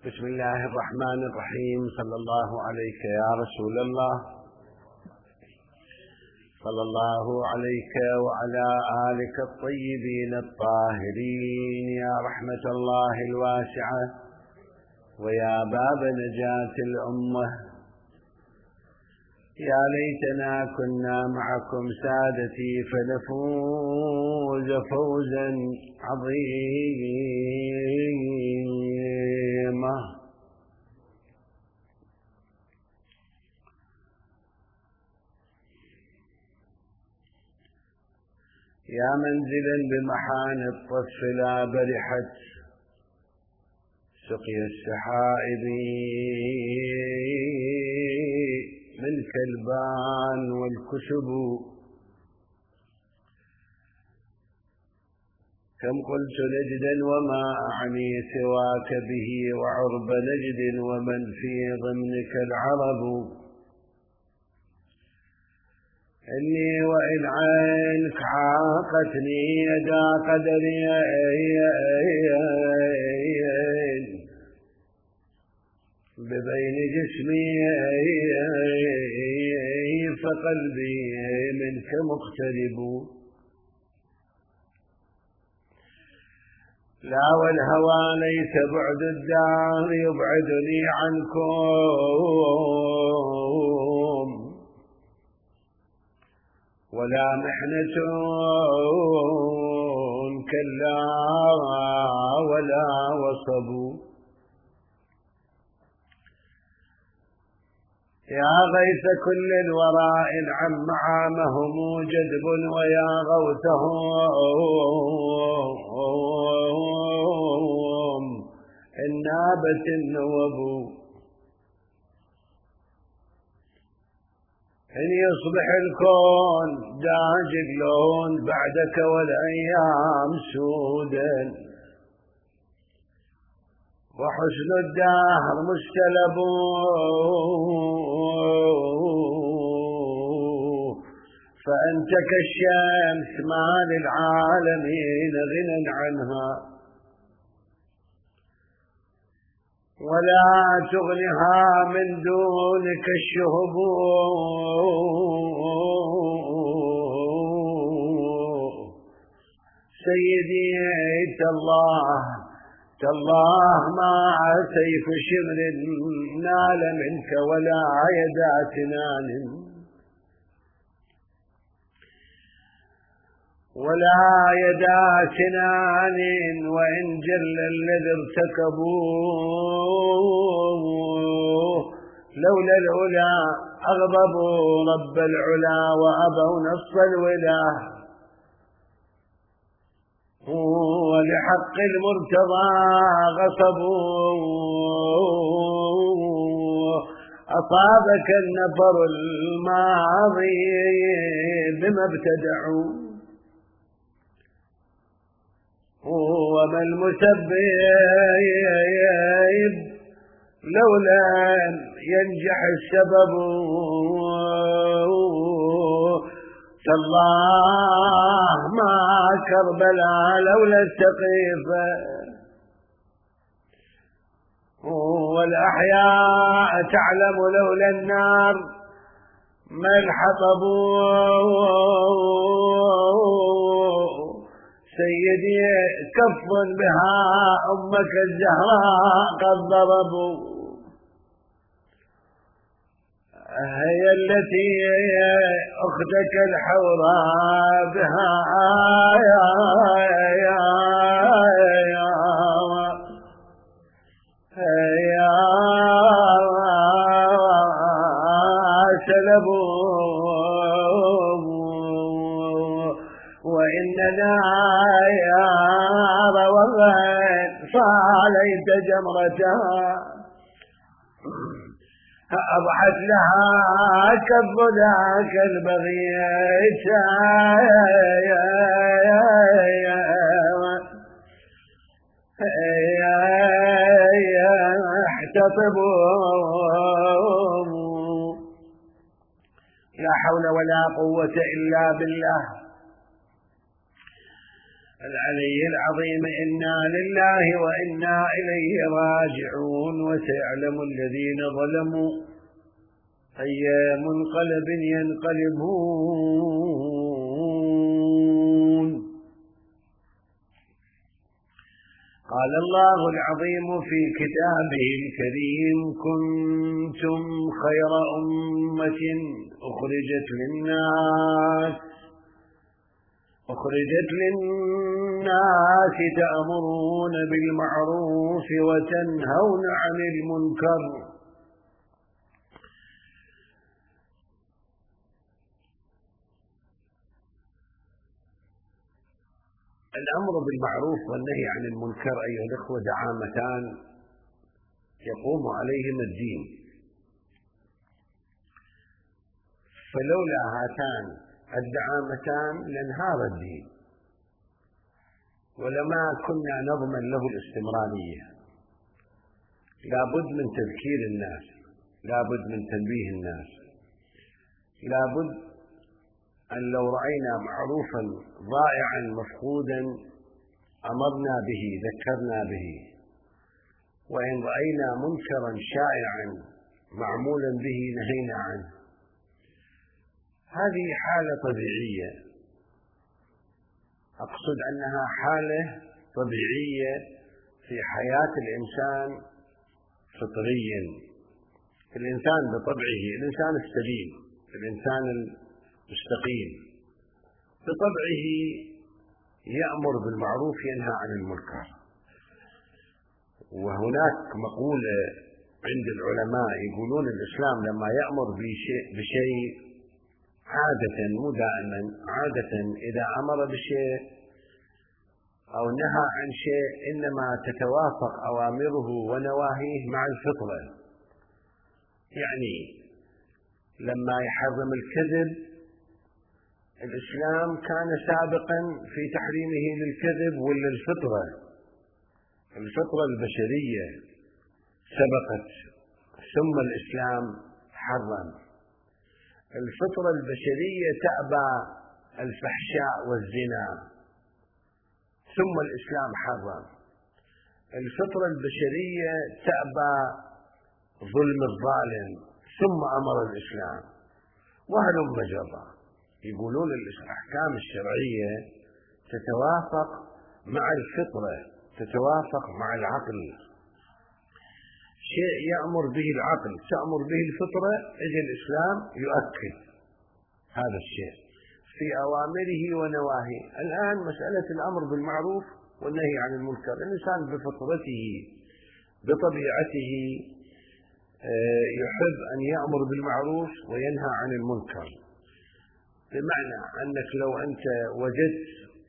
بسم الله الرحمن الرحيم. صلى الله عليك يا رسول الله، صلى الله عليك وعلى آلك الطيبين الطاهرين يا رحمة الله الواسعة ويا باب نجاة الأمة. يا ليتنا كنا معكم سادتي فنفوز فوزا عظيما. يا منزلا بمحان الطف لا برحت سقي السحائب منك البان والكسب. كم قلت نجدا وما أعني سواك به، وعرب نجد ومن في ضمنك العرب. إني وإن عينك عاقتني يدا قدري ببين جسمي، فقلبي منك مقترب. لا والهوى ليس بعد الدار يبعدني عنكم، ولا محنة كلا ولا وصب. يا غيث كل الورى إن عم عامهم جدب، ويا غوثهم إن نابت النوب. إن يصبح الكون داجق لون بعدك والأيام سودا، وحسن الدهر مستلب، فأنت كالشمس ما للعالمين غنى عنها، ولا تغنها من دونك الشهب. سيدي تالله ما سيف شمر نال منك، ولا يدا سنان، ولا يدا سنان، وإن جل الذي ارتكبوه. لولا العلا أغضبوا رب العلا، وأبوا نص الولا، ولحق المرتضى غصبوا. أصابك النفر الماضي بما ابتدعوا، وما المسبب لولا ينجح السبب. تالله ما كربلاء لولا السقيفة، والأحياء تعلم لولا النار ما الحطب. سيدي كف بها أمك الزهراء قد ضربوا، هي التي أختك الحوراء بها سلبوا. وإننا يا روضان صاليت جمرتها، أضحت لها كالضلاك البغيت احتطبوا. لا حول ولا قوة إلا بالله. العلي العظيم: إنا لله وإنا إليه راجعون. وسيعلم الذين ظلموا أي منقلب ينقلبون. قال الله العظيم في كتابه الكريم: كنتم خير أمة أخرجت للناس تأمرون بالمعروف وتنهون عن المنكر. الأمر بالمعروف والنهي عن المنكر أيها الأخوة دعامتان يقوم عليهما الدين، فلولا هاتان الدعامتان لانهار الدين ولما كنا نضمن له الاستمرارية. لابد من تذكير الناس، لابد من تنبيه الناس، لابد أن لو رأينا معروفا ضائعا مفقودا أمرنا به، ذكرنا به، وإن رأينا منكرا شائعا معمولا به نهينا عنه. هذه حالة طبيعية، أقصد أنها حالة طبيعية في حياة الإنسان فطريا. الإنسان بطبعه، الإنسان السليم، الإنسان المستقيم بطبعه يأمر بالمعروف ينهى عن المنكر. وهناك مقولة عند العلماء يقولون الإسلام لما يأمر بشيء عادة، مو دائما، عادة إذا أمر بشيء أو نهى عن شيء إنما تتوافق أوامره ونواهيه مع الفطرة. يعني لما يحرم الكذب الإسلام كان سابقا في تحريمه للكذب ولا الفطرة البشرية سبقت ثم الإسلام حرم. الفطرة البشرية تأبى الفحشاء والزنا ثم الإسلام حرم. الفطرة البشرية تأبى ظلم الظالم ثم أمر الإسلام، وهلم جرا. يقولون الأحكام الشرعية تتوافق مع الفطرة، تتوافق مع العقل. شيء يأمر به العقل، تأمر به الفطرة، إجا الإسلام يؤكد هذا الشيء في أوامره ونواهيه. الآن مسألة الأمر بالمعروف والنهي عن المنكر، الإنسان بفطرته بطبيعته يحب أن يأمر بالمعروف وينهى عن المنكر، بمعنى أنك لو أنت وجدت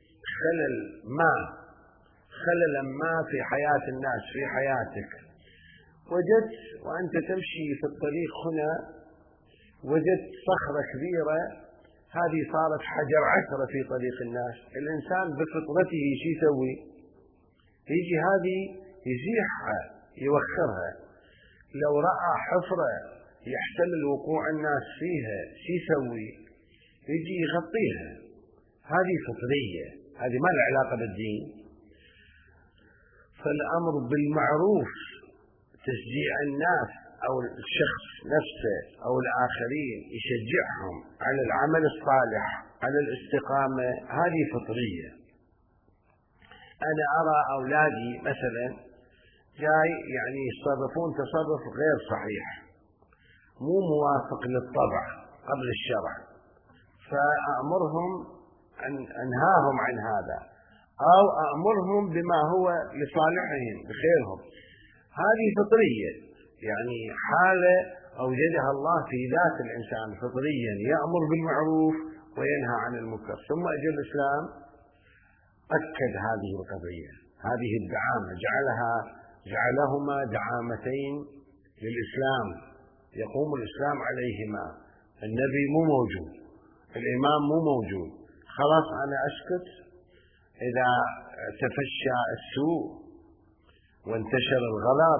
خللا ما في حياة الناس في حياتك، وجدت وأنت تمشي في الطريق هنا وجدت صخرة كبيرة، هذه صارت حجر عثرة في طريق الناس، الإنسان بفطرته شو يسوي؟ يجي هذه يزيحها يوخرها. لو رأى حفرة يحتمل وقوع الناس فيها شو يسوي؟ يجي يغطيها. هذه فطرية، هذه ما لها علاقة بالدين. فالأمر بالمعروف تشجيع الناس أو الشخص نفسه أو الآخرين يشجعهم على العمل الصالح، على الاستقامة، هذه فطرية. أنا أرى أولادي مثلا جاي يعني يتصرفون تصرف غير صحيح، مو موافق للطبع قبل الشرع، فأأمرهم أن أنهاهم عن هذا أو أأمرهم بما هو لصالحهم بخيرهم. هذه فطرية، يعني حالة أوجدها الله في ذات الإنسان فطريا، يأمر بالمعروف وينهى عن المنكر. ثم أجى الإسلام أكد هذه القضية، هذه الدعامة، جعلهما دعامتين للإسلام يقوم الإسلام عليهما. النبي مو موجود، الإمام مو موجود، خلاص أنا أسكت إذا تفشى السوء وانتشر الغلط،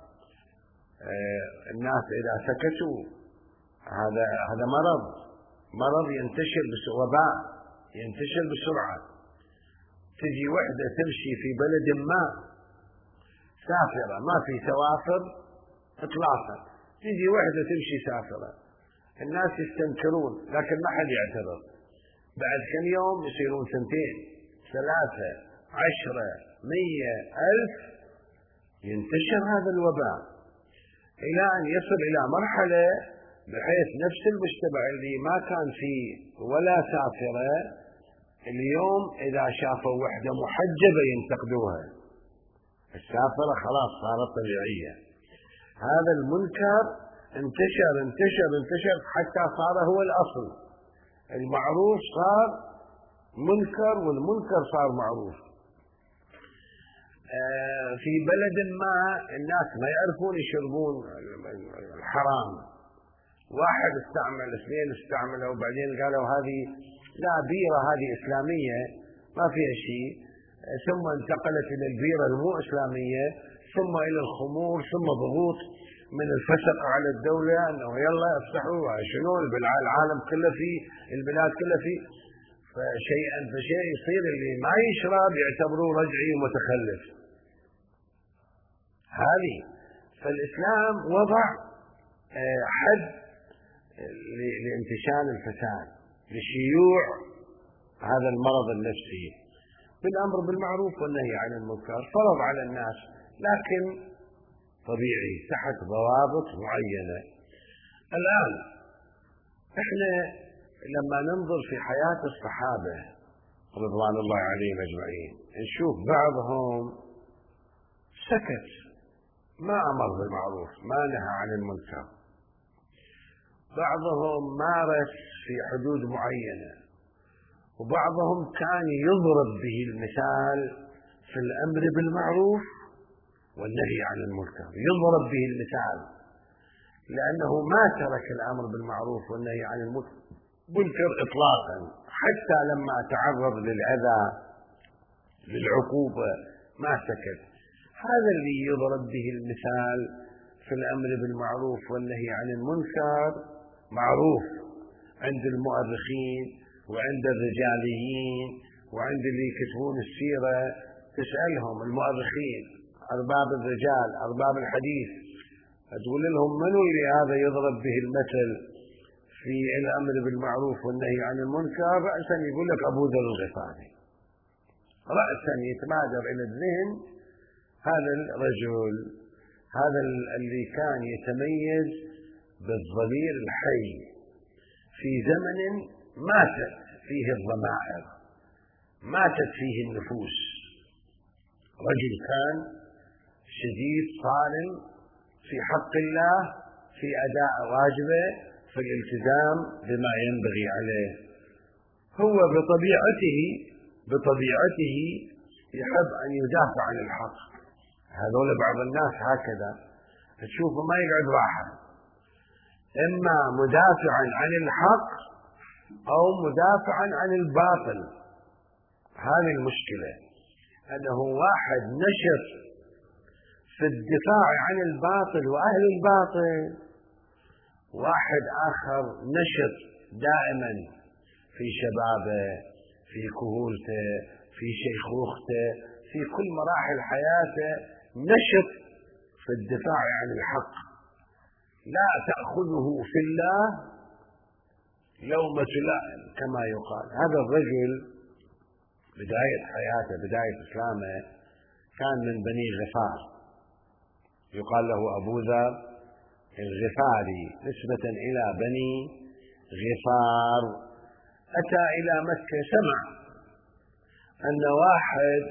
الناس إذا سكتوا هذا مرض ينتشر وباء ينتشر بسرعة. تجي وحدة تمشي في بلد ما سافرة ما في سوافر إطلاقا، تجي وحدة تمشي سافرة، الناس يستنكرون لكن ما حد يعترض، بعد كم يوم يصيرون 2 3 10 100 1000، ينتشر هذا الوباء إلى أن يصل إلى مرحلة بحيث نفس المجتمع اللي ما كان فيه ولا سافرة اليوم إذا شافوا وحدة محجبة ينتقدوها، السافرة خلاص صارت طبيعية. هذا المنكر انتشر انتشر انتشر حتى صار هو الأصل، المعروف صار منكر والمنكر صار معروف. في بلد ما الناس ما يعرفون يشربون الحرام، واحد استعمل 2 استعملوا وبعدين قالوا هذه لا بيرة هذه إسلامية ما فيها شيء، ثم انتقلت إلى البيرة المو إسلامية، ثم إلى الخمور، ثم ضغوط من الفسق على الدولة أنه يلا افتحوا شنو العالم كله فيه، البلاد كلها فيه، فشيئا فشيء يصير اللي ما يشرب يعتبروه رجعي ومتخلف. هذه فالإسلام وضع حد لانتشار الفساد لشيوع هذا المرض النفسي بالأمر بالمعروف والنهي عن المنكر، فرض على الناس لكن طبيعي تحت ضوابط معينة. الآن احنا لما ننظر في حياة الصحابة رضوان الله عليهم أجمعين نشوف بعضهم سكت، ما أمر بالمعروف ما نهى عن المنكر، بعضهم مارس في حدود معينة، وبعضهم كان يضرب به المثال في الأمر بالمعروف والنهي عن المنكر، يضرب به المثال لأنه ما ترك الأمر بالمعروف والنهي عن المنكر إطلاقا، حتى لما تعرض للأذى للعقوبة ما سكت. هذا اللي يضرب به المثال في الأمر بالمعروف والنهي عن المنكر معروف عند المؤرخين وعند الرجاليين وعند اللي يكتبون السيرة، تسألهم المؤرخين أرباب الرجال أرباب الحديث تقول لهم منو اللي هذا يضرب به المثل في الأمر بالمعروف والنهي عن المنكر، رأسا يقول لك أبو ذر الغفاري، رأسا يتبادر إلى الذهن هذا الرجل، هذا اللي كان يتميز بالضمير الحي في زمن ماتت فيه الضمائر ماتت فيه النفوس، رجل كان شديد صارم في حق الله في أداء واجبه في الالتزام بما ينبغي عليه، هو بطبيعته يحب أن يدافع عن الحق. هذول بعض الناس هكذا تشوفه ما يقعد واحد، إما مدافعا عن الحق أو مدافعا عن الباطل. هذه المشكلة، أنه واحد نشط في الدفاع عن الباطل وأهل الباطل، واحد آخر نشط دائما في شبابه في كهولته في شيخوخته في كل مراحل حياته نشط في الدفاع عن الحق، لا تأخذه في الله لومة لائم كما يقال. هذا الرجل بداية حياته بداية إسلامه كان من بني غفار، يقال له أبو ذر الغفاري نسبة إلى بني غفار. أتى إلى مكة سمع أن واحد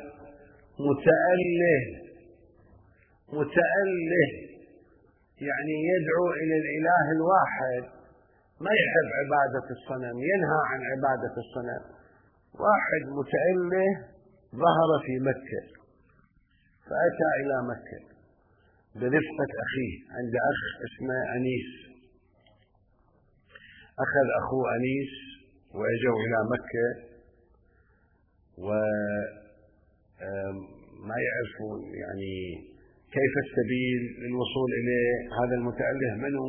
متأله يعني يدعو إلى الإله الواحد، ما يحب عبادة الصنم، ينهى عن عبادة الصنم، واحد متأله ظهر في مكة، فأتى إلى مكة برفقة أخيه، عند أخ اسمه أنيس، أخذ أخوه أنيس وأجوا إلى مكة وما يعرفون يعني كيف السبيل للوصول إليه. هذا المتأله منه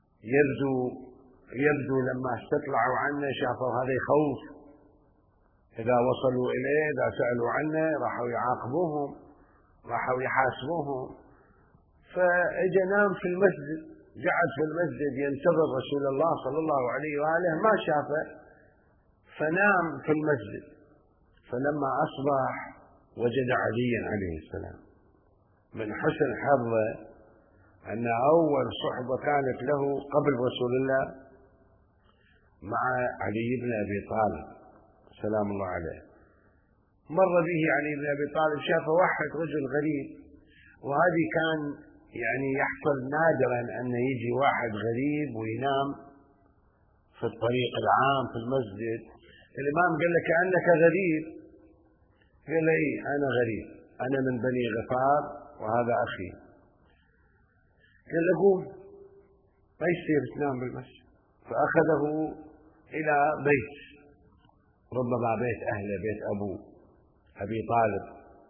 يبدو لما استطلعوا عنه شافوا هذا يخوف، إذا وصلوا إليه إذا سألوا عنه راحوا يعاقبوهم، راحوا يحاسبوهم. فإجا نام في المسجد، قعد في المسجد ينتظر رسول الله صلى الله عليه وآله، ما شافه فنام في المسجد. فلما أصبح وجد عليا عليه السلام. من حسن حظه أن أول صحبة كانت له قبل رسول الله مع علي بن أبي طالب سلام الله عليه. مر به علي بن أبي طالب، شاف واحد رجل غريب، وهذه كان يعني يحصل نادرا أن يجي واحد غريب وينام في الطريق العام في المسجد. الإمام قال له كأنك غريب. قال له إيه أنا غريب، أنا من بني غفار وهذا أخي. قال له قوم، ما يصير تنام بالمسجد. فأخذه إلى بيت، ربما بيت أهله، بيت أبي طالب.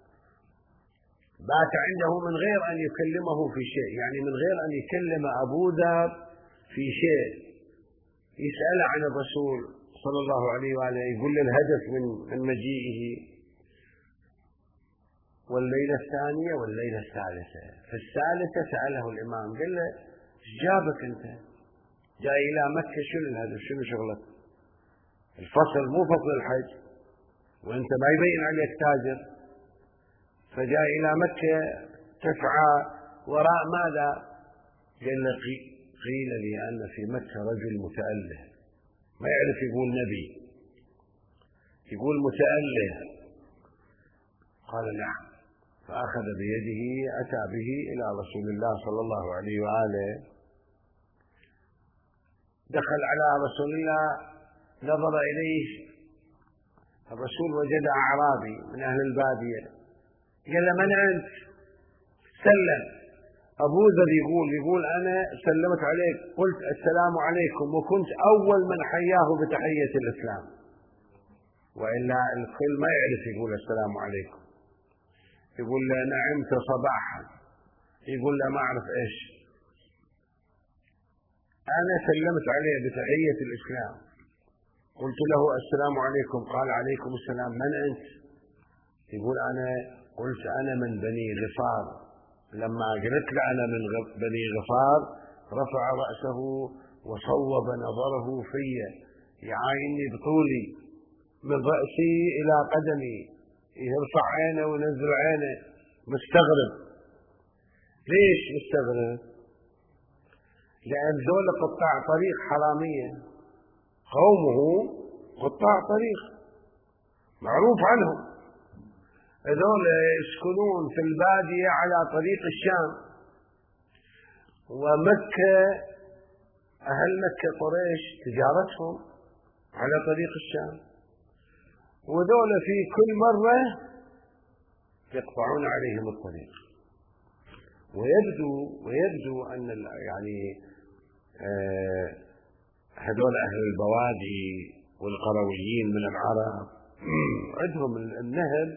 بات عنده من غير أن يكلمه في شيء، يعني من غير أن يكلم أبو ذر في شيء. يسأل عن الرسول صلى الله عليه وآله، يقول له الهدف من مجيئه. والليلة الثانية والليلة الثالثة، في الثالثة سأله الإمام قال له ايش جابك أنت؟ جاي إلى مكة، شنو الهدف؟ شنو شغلك؟ الفصل مو فصل الحج، وأنت ما يبين عليك تاجر، فجاء إلى مكة تسعى وراء ماذا؟ قال له قيل لي أن في مكة رجل متأله ما يعرف يقول نبي، يقول متأله. قال نعم. فأخذ بيده أتى به إلى رسول الله صلى الله عليه وآله. دخل على رسول الله، نظر إليه الرسول، وجد أعرابي من أهل البادية. قال له من أنت؟ سلم. أبو ذر يقول أنا سلمت عليك، قلت السلام عليكم، وكنت أول من حياه بتحية الإسلام، وإلا الكل ما يعرف يقول السلام عليكم. يقول له نعمت صباحا، يقول له ما أعرف إيش، أنا سلمت عليه بتحية الإسلام، قلت له السلام عليكم، قال عليكم السلام، من أنت؟ يقول أنا قلت أنا من بني غفار. لما قلت له أنا من بني غفار رفع رأسه وصوب نظره في، يعايني بطولي من رأسي إلى قدمي، يرفع عينه وينزل عينه، مستغرب. ليش مستغرب؟ لأن ذول قطاع طريق حرامية، قومه قطاع طريق معروف عنهم، هذول يسكنون في البادية على طريق الشام، ومكة أهل مكة قريش تجارتهم على طريق الشام، وذول في كل مرة يقطعون عليهم الطريق. ويبدو أن يعني هذول أهل البوادي والقرويين من العرب عندهم النهب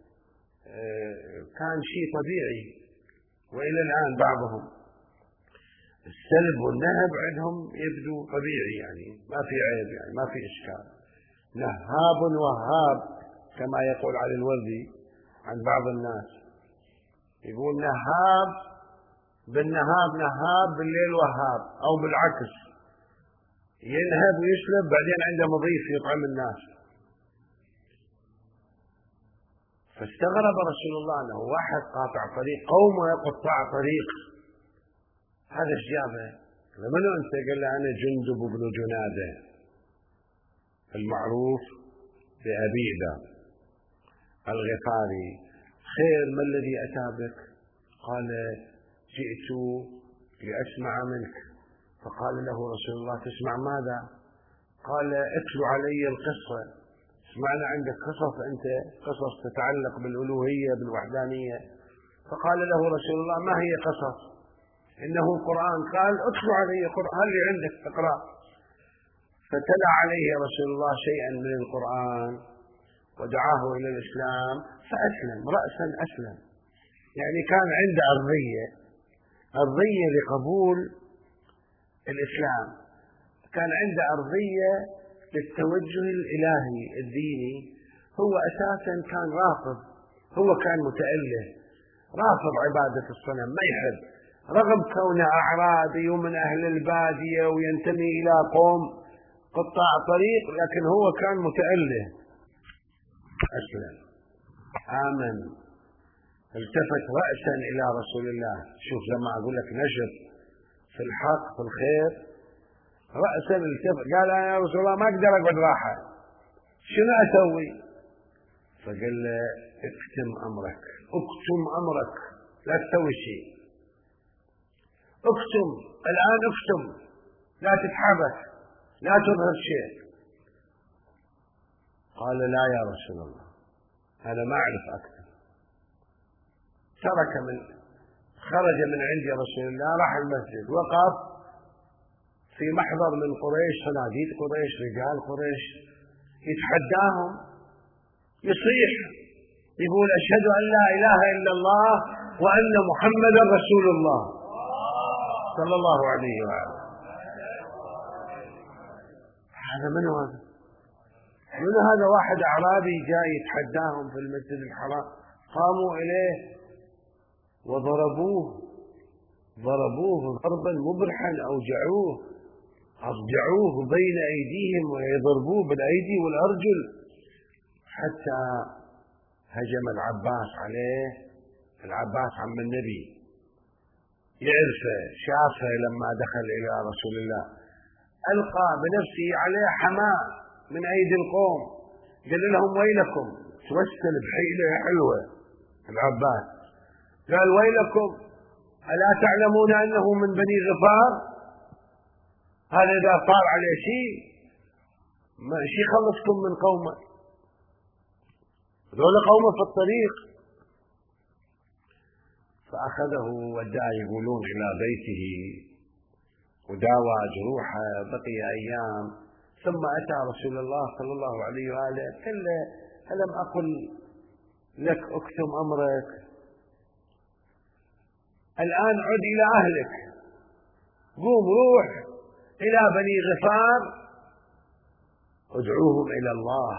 كان شيء طبيعي، وإلى الآن بعضهم السلب والنهب عندهم يبدو طبيعي، يعني ما في عيب، يعني ما في إشكال. نهاب وهاب كما يقول علي الوردي عن بعض الناس، يقول نهاب بالنهاب نهاب، بالليل وهاب، أو بالعكس ينهب ويسلب بعدين عنده مضيف يطعم الناس. فاستغرب رسول الله أنه واحد قاطع طريق، قومه قطاع طريق، هذا ايش جابه؟ من أنت؟ قال له أنا جندب بن جنادة المعروف بأبيذا الغفاري. خير، ما الذي أتى بك؟ قال جئت لأسمع منك. فقال له رسول الله تسمع ماذا؟ قال اتلو علي القصة، سمعنا عندك قصص، أنت قصص تتعلق بالألوهية بالوحدانية. فقال له رسول الله ما هي قصص؟ إنه القرآن. قال اتلو علي القرآن اللي عندك تقرأ. فتلا عليه رسول الله شيئا من القرآن ودعاه إلى الإسلام فأسلم، رأسا أسلم. يعني كان عنده أرضية لقبول الإسلام، كان عنده أرضية للتوجه الإلهي الديني، هو أساسا كان رافض، هو كان متأله رافض عبادة الصنم، ما يحب، رغم كونه أعرابي ومن أهل البادية وينتمي إلى قوم قطاع طريق، لكن هو كان متأله. أسلم، آمن، التفت رأسا إلى رسول الله. شوف لما أقول لك نشر في الحق في الخير، رأسا التفت قال يا رسول الله ما أقدر أقعد راحة، شنو أسوي؟ فقال له اكتم أمرك، اكتم أمرك، لا تسوي شيء، اكتم الآن، اكتم، لا تتحرك، لا تظهر شيء. قال لا يا رسول الله أنا ما أعرف أكتم. خرج من عند رسول الله، راح المسجد، وقف في محضر من قريش، صناديد قريش، رجال قريش، يتحداهم، يصيح، يقول أشهد أن لا إله إلا الله وأن محمدا رسول الله صلى الله عليه وآله. هذا من هذا؟ من هذا؟ واحد أعرابي جاي يتحداهم في المسجد الحرام، قاموا إليه وضربوه ضربا مبرحا، أضجعوه بين أيديهم ويضربوه بالأيدي والأرجل، حتى هجم العباس عليه. العباس عم النبي يعرفه، شافه لما دخل إلى رسول الله، ألقى بنفسه عليه حماة من أيدي القوم، قال لهم ويلكم، توسل بحيلة حلوة العباس، قال ويلكم ألا تعلمون أنه من بني غفار؟ هذا إذا صار عليه شيء خلصكم من قومه، ذول قومه في الطريق. فأخذه وداه يقولون إلى بيته وداوى جروحه، بقي أيام، ثم أتى رسول الله صلى الله عليه وآله، قال له ألم أقل لك اكتم أمرك؟ الآن عد إلى أهلك، قوم روح إلى بني غفار ادعوهم إلى الله،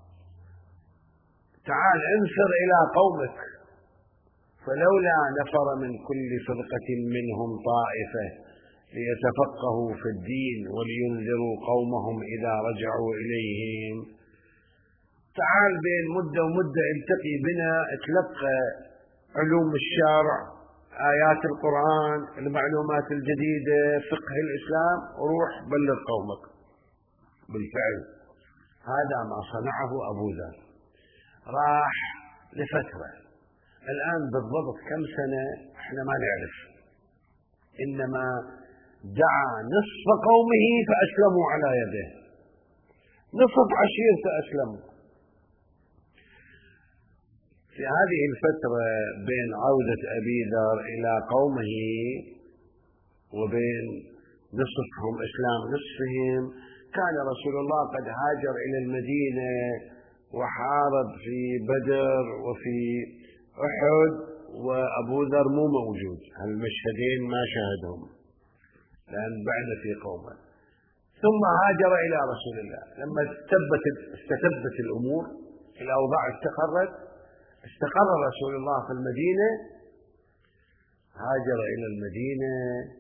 تعال انفر إلى قومك، فلولا نفر من كل فرقة منهم طائفة ليتفقهوا في الدين ولينذروا قومهم إذا رجعوا إليهم. تعال بين مدة ومدة التقي بنا، اتلقى علوم الشرع، آيات القرآن، المعلومات الجديدة، فقه الإسلام، وروح بلغ قومك. بالفعل هذا ما صنعه أبو ذر، راح لفترة. الآن بالضبط كم سنة احنا ما نعرف، إنما دعا نصف قومه فأسلموا على يده، نصف عشيرته أسلموا. في هذه الفترة بين عودة أبي ذر إلى قومه وبين نصفهم إسلام نصفهم، كان رسول الله قد هاجر إلى المدينة وحارب في بدر وفي أحد، وأبو ذر مو موجود، هالمشهدين ما شاهدهم لأن بعد في قومه. ثم هاجر إلى رسول الله لما استتبت الأمور، الأوضاع استقر رسول الله في المدينة، هاجر إلى المدينة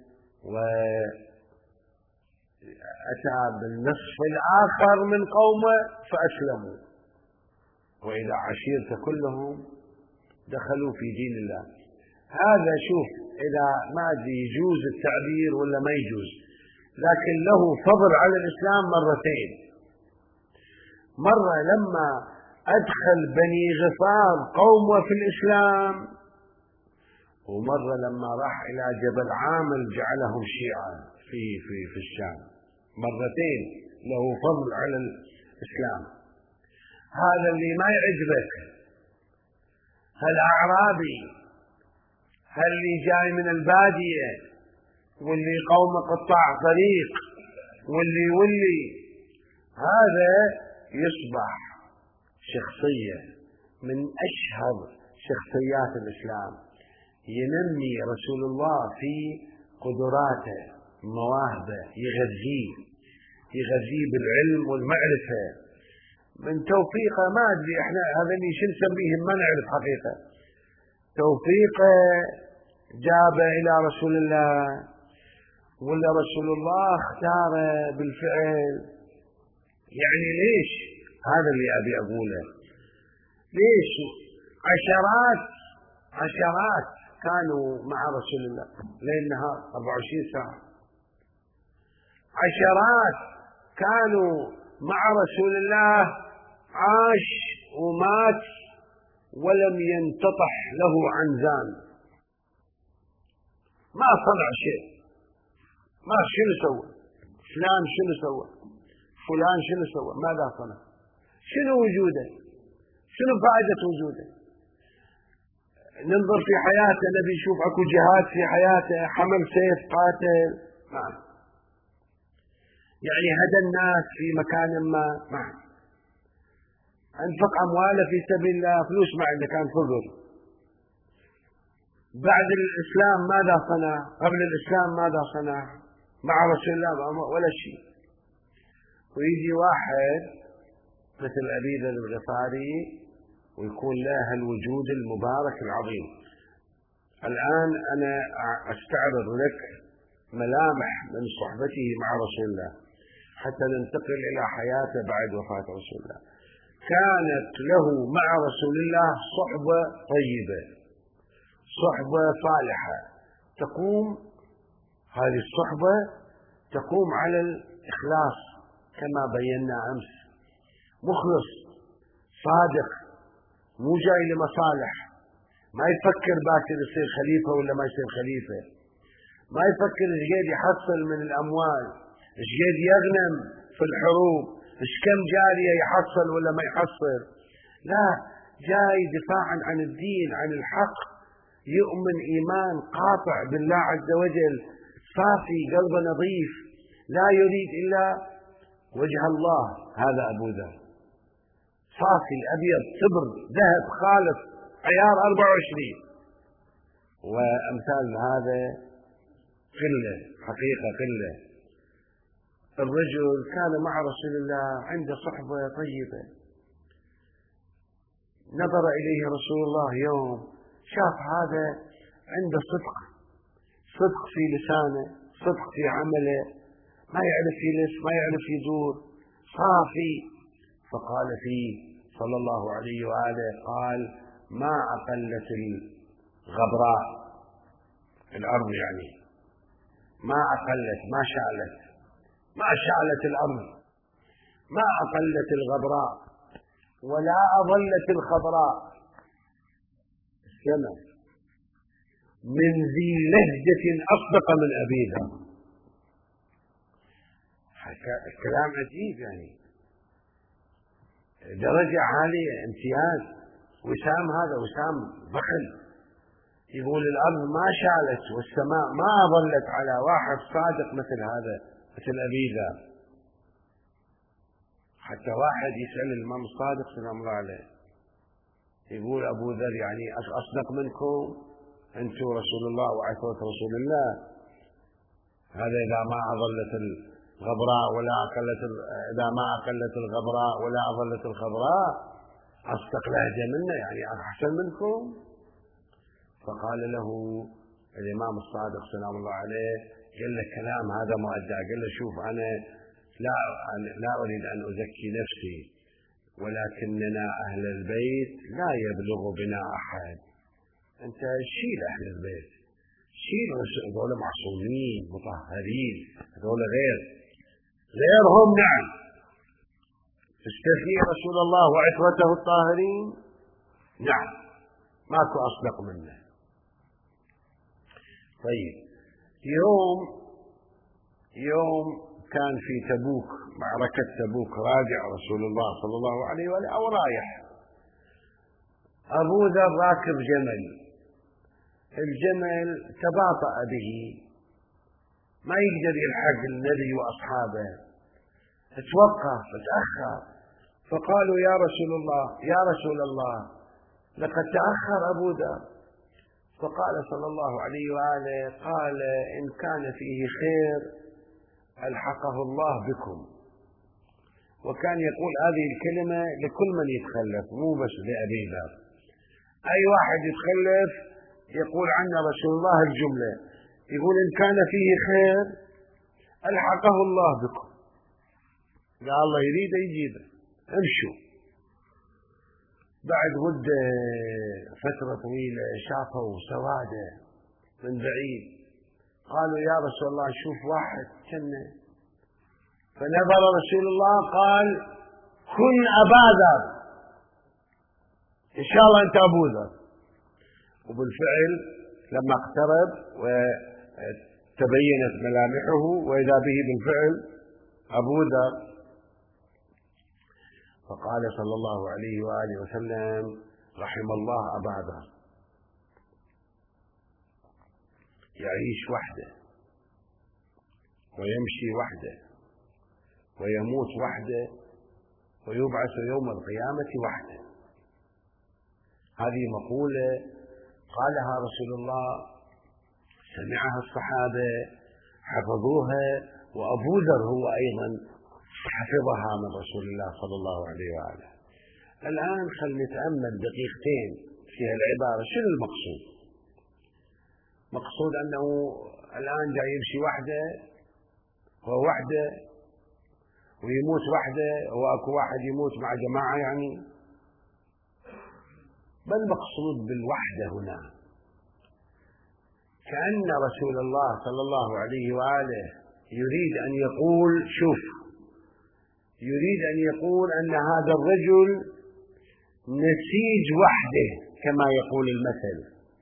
وأتى بالنصف الآخر من قومه فأسلموا، وإذا عشيرته كلهم دخلوا في دين الله. هذا شوف، إذا ما أدري يجوز التعبير ولا ما يجوز، لكن له فضل على الإسلام مرتين. مرة لما أدخل بني غفار قومه في الإسلام، ومرة لما راح إلى جبل عامل جعلهم شيعا في الشام. مرتين له فضل على الإسلام. هذا اللي ما يعجبك، هالأعرابي، هاللي جاي من البادية، واللي قومه قطاع طريق، واللي هذا يصبح شخصية من أشهر شخصيات الإسلام، ينمي رسول الله في قدراته مواهبه، يغذيه بالعلم والمعرفة، من توفيقه ما أدري إحنا هذا اللي شو نسميهم ما نعرف حقيقة، توفيقه جاب إلى رسول الله ولا رسول الله اختاره بالفعل؟ يعني ليش؟ هذا اللي أبي أقوله. ليش عشرات كانوا مع رسول الله ليل نهار 24 ساعة، عشرات كانوا مع رسول الله، عاش ومات ولم ينتطح له عنزان، ما صنع شيء، ما شنو سوى فلان، شنو سوى فلان، شنو سوى، ماذا صنع، شنو وجوده، شنو فائدة وجوده. ننظر في حياته نبي نشوف اكو جهاد في حياته، حمل سيف قاتل، يعني هدى الناس في مكان ما، انفق امواله في سبيل الله، فلوس ما عنده كان فقر. بعد الاسلام ماذا صنع؟ قبل الاسلام ماذا صنع؟ مع رسول الله ولا شيء. ويجي واحد مثل أبي ذر الغفاري ويكون له الوجود المبارك العظيم. الآن أنا أستعرض لك ملامح من صحبته مع رسول الله حتى ننتقل إلى حياته بعد وفاة رسول الله. كانت له مع رسول الله صحبة طيبة، صحبة صالحة، هذه الصحبة تقوم على الإخلاص كما بينا أمس، مخلص صادق، مو جاي لمصالح، ما يفكر باكر يصير خليفة ولا ما يصير خليفة، ما يفكر ايش قد يحصل من الأموال، ايش قد يغنم في الحروب، ايش كم جارية يحصل ولا ما يحصل، لا، جاي دفاعا عن الدين، عن الحق، يؤمن إيمان قاطع بالله عز وجل، صافي، قلبه نظيف، لا يريد إلا وجه الله. هذا أبو ذر صافي أبيض صبر ذهب خالص عيار 24. وأمثال هذا قلة، حقيقة قلة. الرجل كان مع رسول الله عنده صحبة طيبة، نظر إليه رسول الله يوم شاف هذا عنده صدق في لسانه، صدق في عمله، ما يعرف يلف، ما يعرف يدور، صافي. فقال فيه صلى الله عليه وآله، قال: ما أقلت الغبراء الأرض، يعني ما أقلت، ما شعلت الأرض، ما أقلت الغبراء ولا أظلت الخضراء السماء من ذي لهجة أصدق من أبي ذر. الكلام عجيب، يعني درجة عالية، امتياز. وسام، هذا وسام بخل، يقول الأرض ما شالت والسماء ما ظلت على واحد صادق مثل هذا، مثل أبي ذر. حتى واحد يسأل الإمام الصادق سلام الله عليه، يقول أبو ذر يعني أصدق منكم أنتم رسول الله وعثوة رسول الله، هذا إذا ما أظلت الغبراء ولا أقلت، إذا ما أقلت الغبراء ولا أظلت الخضراء، أصدق لهجة منا، يعني أحسن منكم. فقال له الإمام الصادق سلام الله عليه، قال له كلام هذا مؤدى، قال له شوف، أنا لا أريد أن أزكي نفسي، ولكننا أهل البيت لا يبلغ بنا أحد. أنت شيل أهل البيت، شيل، هذول معصومين مطهرين، هذول غيرهم. نعم، تستثني رسول الله وعثوته الطاهرين، نعم، ماكو أصدق منه. طيب، يوم كان في تبوك، معركة تبوك، راجع رسول الله صلى الله عليه وآله أو رايح، أبو ذر راكب جمل، الجمل تباطأ به، ما يقدر يلحق النبي وأصحابه، توقف، تأخر. فقالوا يا رسول الله لقد تأخر أبو ذر. فقال صلى الله عليه وآله، قال: إن كان فيه خير ألحقه الله بكم، وكان يقول هذه الكلمة لكل من يتخلف، مو بس لأبي ذر. أي واحد يتخلف يقول عنه رسول الله الجملة، يقول إن كان فيه خير ألحقه الله بكم، إذا الله يريد يجيبه، امشوا. بعد مدة فترة طويلة شافوا سوادة من بعيد، قالوا يا رسول الله شوف واحد كنا، فنظر رسول الله قال كن أبا ذر، إن شاء الله أنت أبو ذر. وبالفعل لما اقترب وتبينت ملامحه وإذا به بالفعل أبو ذر، فقال صلى الله عليه وآله وسلم رحم الله أبا ذر، يعيش وحده ويمشي وحده ويموت وحده ويبعث يوم القيامة وحده. هذه مقولة قالها رسول الله، سمعها الصحابة حفظوها، وأبو ذر هو أيضا حفظها من رسول الله صلى الله عليه وآله. الآن خلينا نتأمل دقيقتين في هالعبارة. شنو المقصود؟ مقصود أنه الآن جاي يمشي وحده ووحده ويموت وحده، وأكو واحد يموت مع جماعة يعني؟ بل مقصود بالوحدة هنا كأن رسول الله صلى الله عليه وآله يريد أن يقول شوف، يريد أن يقول أن هذا الرجل نسيج وحده كما يقول المثل.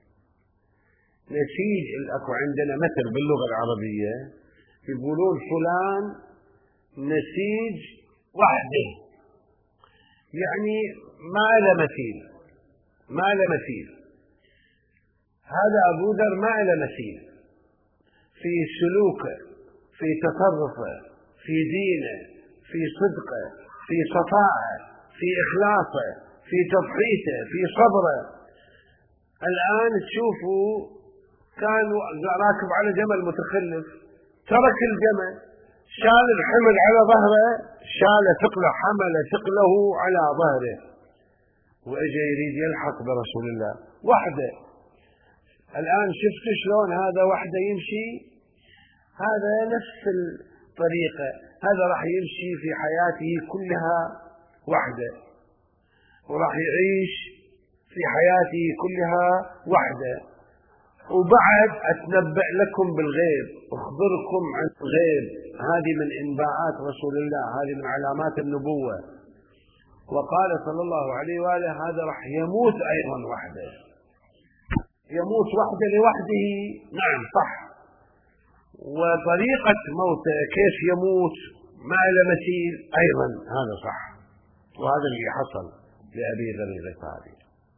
نسيج، أكو عندنا مثل باللغة العربية يقولون فلان نسيج وحده، يعني ما له مثيل، ما له مثيل. هذا أبو ذر ما له مثيل في سلوكه، في تصرفه، في دينه، في صدقه، في صفائه، في إخلاصه، في تضحيته، في صبره. الآن تشوفوا كانوا راكب على جمل متخلف، ترك الجمل، شال الحمل على ظهره، شال ثقله، حمل ثقله على ظهره، وإجا يريد يلحق برسول الله وحده. الآن شفت شلون هذا وحده يمشي؟ هذا نفس الطريقة، هذا راح يمشي في حياته كلها وحده، وراح يعيش في حياته كلها وحده. وبعد أتنبأ لكم بالغيب، أخبركم عن الغيب، هذه من إنباءات رسول الله، هذه من علامات النبوة. وقال صلى الله عليه وآله هذا راح يموت أيضا وحده، يموت وحده لوحده. نعم صح، وطريقة موته كيف يموت ما له مثيل أيضا، هذا صح. وهذا اللي حصل لأبي ذر الغفاري،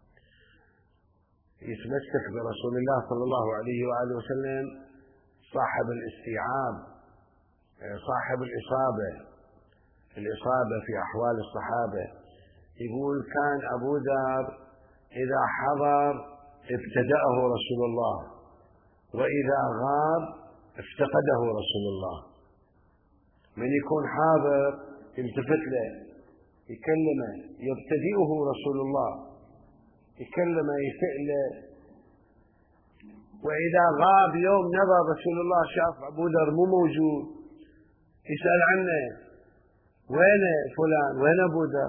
يتمسك برسول الله صلى الله عليه وآله وسلم، صاحب الاستيعاب، صاحب الإصابة في أحوال الصحابة. يقول كان أبو ذر إذا حضر ابتدأه رسول الله، وإذا غاب افتقده رسول الله. من يكون حاضر يلتفت له، يكلمه، يبتدئه رسول الله، يكلمه، يسأله. وإذا غاب يوم نظر رسول الله شاف أبو ذر مو موجود، يسأل عنه، وين فلان، وين أبو ذر؟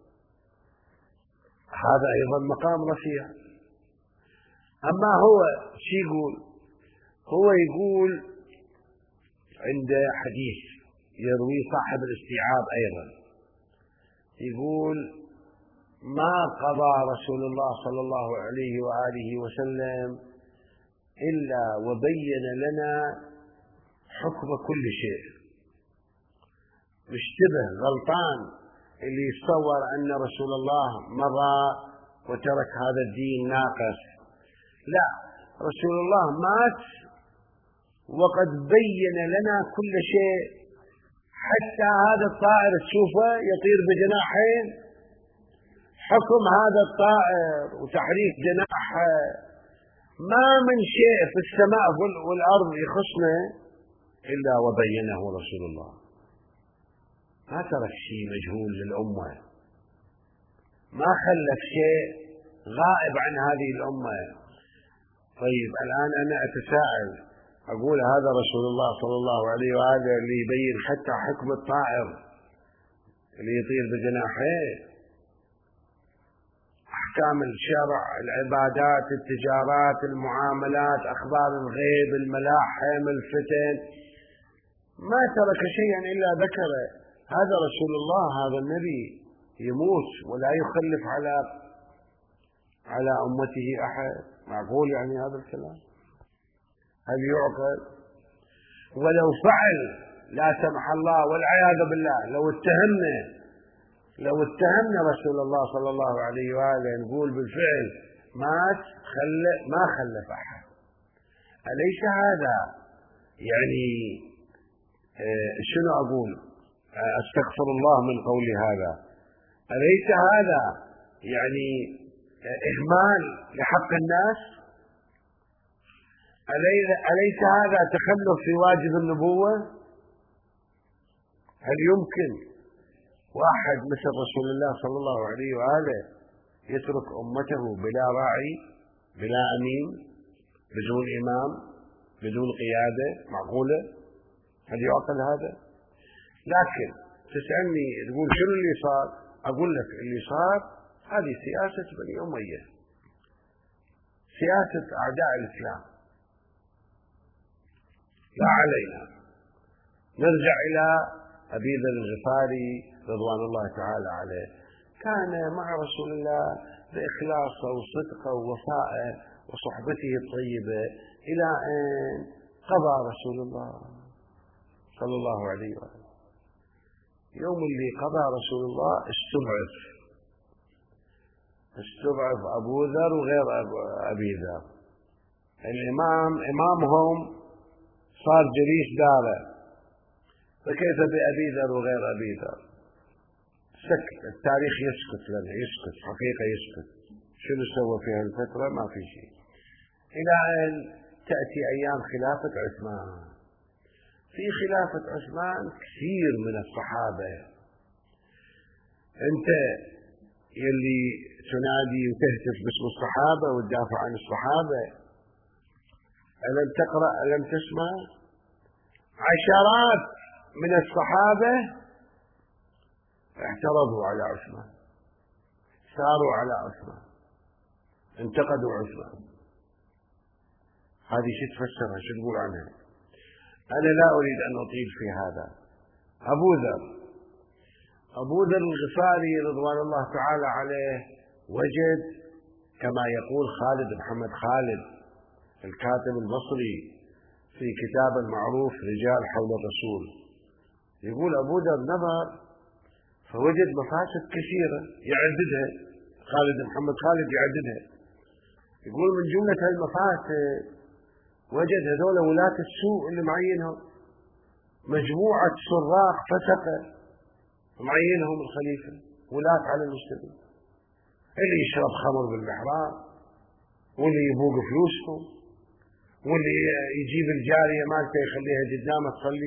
هذا أيضا مقام رفيع. أما هو شو يقول؟ هو يقول عند حديث يروي صاحب الاستيعاب أيضا، يقول ما قضى رسول الله صلى الله عليه وآله وسلم إلا وبين لنا حكم كل شيء. مشتبه غلطان اللي يتصور أن رسول الله مضى وترك هذا الدين ناقص. لا، رسول الله مات وقد بين لنا كل شيء، حتى هذا الطائر تشوفه يطير بجناحين، حكم هذا الطائر وتحريك جناحه ما من شيء في السماء والأرض يخصنا إلا وبينه رسول الله. ما ترك شيء مجهول للأمة، ما خلف شيء غائب عن هذه الأمة. طيب الآن أنا أتساءل أقول هذا رسول الله صلى الله عليه وآله اللي يبين حتى حكم الطائر اللي يطير بجناحيه، أحكام الشرع، العبادات، التجارات، المعاملات، أخبار الغيب، الملاحم، الفتن، ما ترك شيئا إلا ذكره. هذا رسول الله، هذا النبي يموت ولا يخلف على أمته أحد. معقول يعني هذا الكلام؟ هل يعقل؟ ولو فعل لا سمح الله والعياذ بالله، لو اتهمنا رسول الله صلى الله عليه وآله نقول بالفعل مات ما خلف أحد، أليس هذا يعني شنو أقول؟ أستغفر الله من قولي هذا. أليس هذا يعني إهمال لحق الناس؟ أليس هذا تخلف في واجب النبوة؟ هل يمكن واحد مثل رسول الله صلى الله عليه وآله يترك أمته بلا راعي، بلا أمين، بدون إمام، بدون قيادة؟ معقولة؟ هل يعقل هذا؟ لكن تسألني تقول شنو اللي صار؟ أقول لك اللي صار هذه سياسة بني أمية، سياسة أعداء الإسلام، لا علينا. نرجع إلى أبي ذر الغفاري رضوان الله تعالى عليه، كان مع رسول الله بإخلاصه وصدقه ووفائه وصحبته الطيبة إلى أن قضى رسول الله صلى الله عليه وسلم. يوم اللي قضى رسول الله استضعف أبو ذر وغير أبي ذر. إمامهم صار جليس داره، فكيف بأبي ذر وغير أبي ذر؟ سكت، التاريخ يسكت لنا، يسكت حقيقة، يسكت. شنو سوى في هالفترة؟ ما في شيء، إلى أن تأتي أيام خلافة عثمان. في خلافة عثمان كثير من الصحابة، أنت يلي تنادي وتهتف باسم الصحابة وتدافع عن الصحابة، ألم تقرأ، ألم تسمع عشرات من الصحابة اعترضوا على عثمان، ساروا على عثمان، انتقدوا عثمان. هذه شو تفسرها؟ شو تقول عنها؟ أنا لا أريد أن أطيل في هذا. أبو ذر الغفاري رضوان الله تعالى عليه وجد كما يقول خالد محمد خالد الكاتب المصري في كتاب المعروف رجال حول الرسول، يقول أبو ذر نظر فوجد مفاسد كثيرة يعددها، خالد محمد خالد يعددها، يقول من جملة هالمفاسد وجد هذول ولاة السوء اللي معينهم، مجموعة سراق فسقة معينهم الخليفة ولاة على المسلمين، اللي يشرب خمر بالمحراب، واللي يبوق فلوسهم، واللي يجيب الجارية مالته يخليها قدامه تصلي.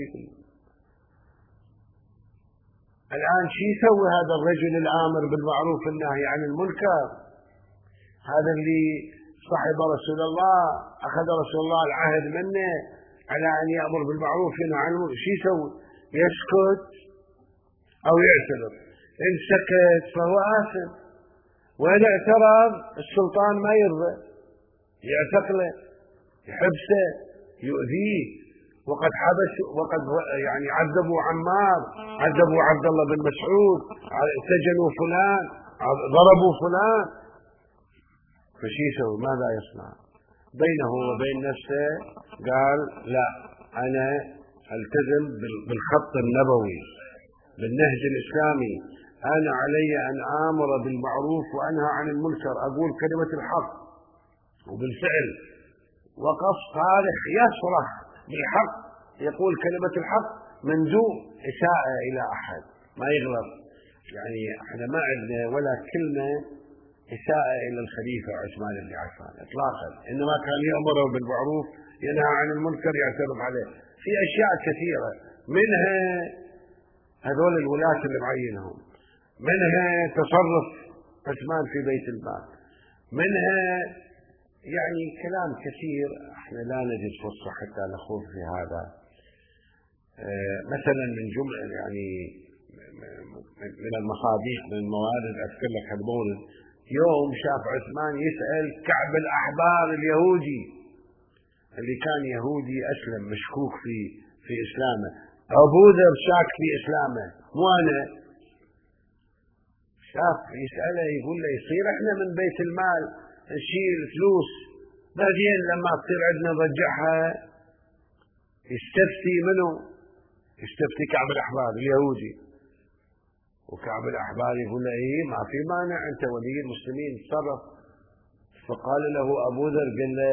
الآن شو يسوي هذا الرجل الآمر بالمعروف والنهي عن المنكر؟ هذا اللي صحب رسول الله، أخذ رسول الله العهد منه على أن يأمر بالمعروف وينهى عن المنكر، شو يسوي؟ يسكت أو يعتذر؟ إن سكت فهو آثم، وإن اعترض السلطان ما يرضى، يعتقله، يحبسه، يؤذيه. وقد يعني عذبوا عمار، عذبوا عبد الله بن مسعود، سجنوا فلان، ضربوا فلان. فشي يسوي؟ ماذا يصنع؟ بينه وبين نفسه قال لا، أنا ألتزم بالخط النبوي، بالنهج الإسلامي، أنا علي أن آمر بالمعروف وأنهى عن المنكر، أقول كلمة الحق. وبالفعل وقف صالح يصرخ بالحق، يقول كلمة الحق من دون إساءة إلى أحد، ما يغلط. يعني احنا ما عندنا ولا كلمة إساءة إلى الخليفة عثمان بن عفان إطلاقا، إنما كان يأمر بالمعروف ينهى عن المنكر يعترض عليه في أشياء كثيرة، منها هذول الولاة اللي معينهم، منها تصرف عثمان في بيت المال، منها يعني كلام كثير احنا لا نجد فرصة حتى نخوض في هذا. مثلا من جملة يعني من المصادق من الموارد اذكر لك هالمورد، يوم شاف عثمان يسأل كعب الأحبار اليهودي اللي كان يهودي أسلم مشكوك في إسلامه، أبو ذر شاك في إسلامه مو أنا، شاف يسأله يقول له يصير احنا من بيت المال نشيل فلوس بعدين لما تصير عندنا نرجعها؟ يستفتي منه؟ يستفتي كعب الأحبار اليهودي، وكعب الأحبار يقول له ايه ما في مانع انت ولي المسلمين تصرف. فقال له أبو ذر قال له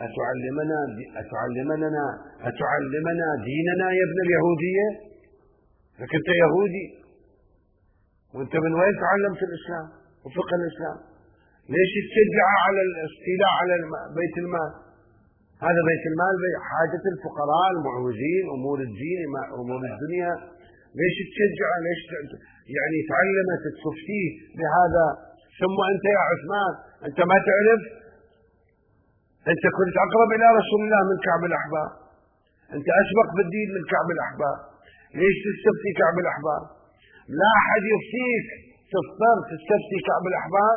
أتعلمنا ديننا يا ابن اليهودية؟ لك انت يهودي وانت من وين تعلمت الإسلام وفقه الإسلام؟ ليش تشجع على الاستيلاء على بيت المال؟ هذا بيت المال حاجة الفقراء المعوزين، أمور الدين أمور الدنيا، ليش تشجع؟ ليش يعني تعلمت تفتيه بهذا؟ ثم أنت يا عثمان أنت ما تعرف، أنت كنت أقرب إلى رسول الله من كعب الأحبار، أنت أسبق بالدين من كعب الأحبار، ليش تستفتي كعب الأحبار؟ لا أحد يفتيك تضطر تستفتي كعب الأحبار.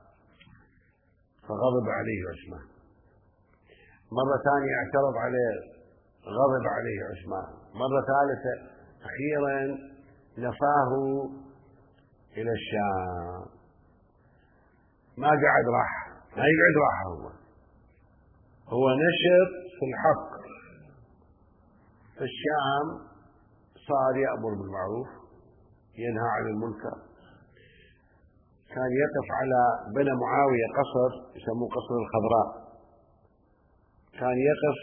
فغضب عليه عثمان، مرة ثانية اعترض عليه، غضب عليه عثمان، مرة ثالثة، أخيرا نفاه إلى الشام، ما قعد راح، ما يقعد راح، هو نشط في الحق في الشام، صار يأمر بالمعروف ينهى عن المنكر. كان يقف على بنى معاوية قصر يسموه قصر الخضراء، كان يقف